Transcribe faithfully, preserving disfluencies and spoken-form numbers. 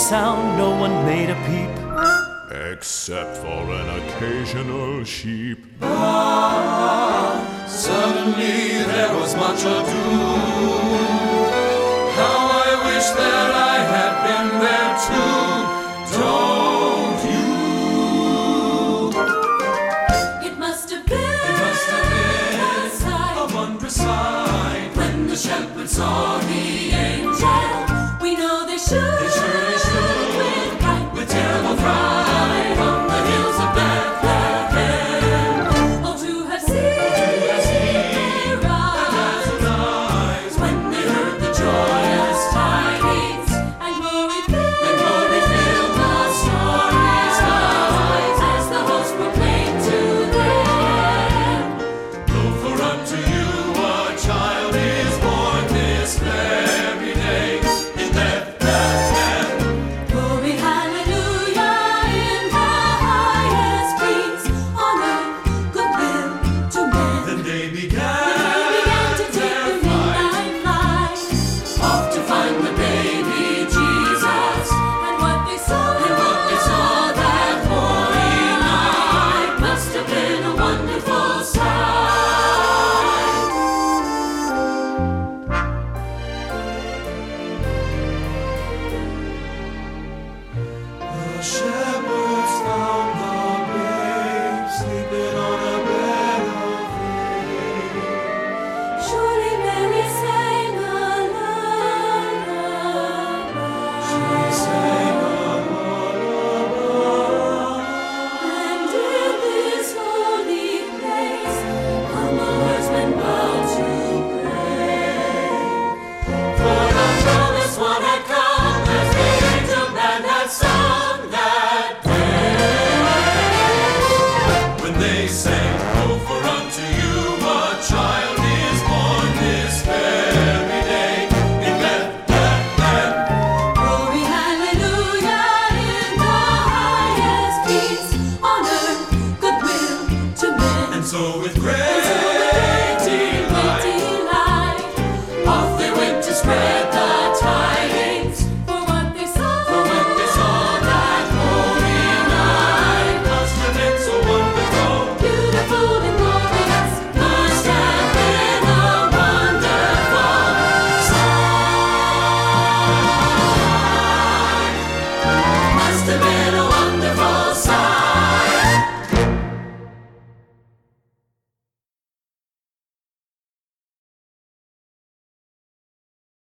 sound, no one made a peep, except for an occasional sheep. Ah, suddenly there was much ado. How I wish that I had been there too. Don't you? It must have been, It must have been a sight a wondrous sight when the shepherds saw the angel. We know they should, They surely should, with fright, with terrible fright, from the hills of Bethlehem. Oh, to have seen have seen their eyes dazzled eyes when they heard the joyous tidings, and glory filled, and glory filled the starry skies as the host proclaimed to them. Lo, for unto you a child is born this very day in Bethlehem. Glory, hallelujah, in the highest peace, on earth, goodwill to men. Then they They began, began to take their the flight, midnight flight, off to find the baby Jesus. And what they saw, and what they saw that holy night must have been a wonderful sight. The shepherds found the babe sleeping on a bed of hay. Surely Mary sang a She lullaby, sang a lullaby. and in this holy place humble herdsmen bow to pray. For the promised one had come, as the angel band had sung that day. When they sang, "Oh, for unto you a child is born this very day in Bethlehem." Glory, hallelujah, in the highest peace, on earth, goodwill to men. And so with